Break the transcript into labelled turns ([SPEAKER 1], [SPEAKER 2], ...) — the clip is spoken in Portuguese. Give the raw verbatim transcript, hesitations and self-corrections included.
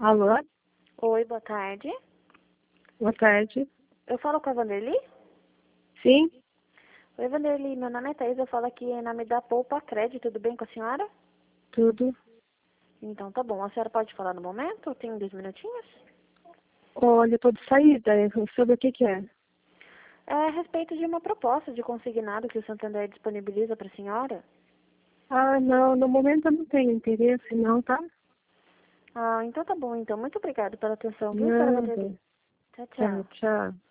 [SPEAKER 1] Alô?
[SPEAKER 2] Oi, boa tarde.
[SPEAKER 1] Boa tarde.
[SPEAKER 2] Eu falo com a Vanderly?
[SPEAKER 1] Sim?
[SPEAKER 2] Oi, Vanderly, meu nome é Thaís, eu falo aqui em nome da Poupa Crédito, tudo bem com a senhora?
[SPEAKER 1] Tudo.
[SPEAKER 2] Então tá bom, a senhora pode falar no momento? Tem dois minutinhos?
[SPEAKER 1] Olha, eu tô de saída. Sobre o que que é?
[SPEAKER 2] É a respeito de uma proposta de consignado que o Santander disponibiliza para a senhora.
[SPEAKER 1] Ah, não. No momento eu não tenho interesse, não, tá?
[SPEAKER 2] Ah, então tá bom, então. Muito obrigada pela atenção, viu, senhora
[SPEAKER 1] Nada.
[SPEAKER 2] Vanderly? Tchau,
[SPEAKER 1] Tá,
[SPEAKER 2] tchau.
[SPEAKER 1] tchau.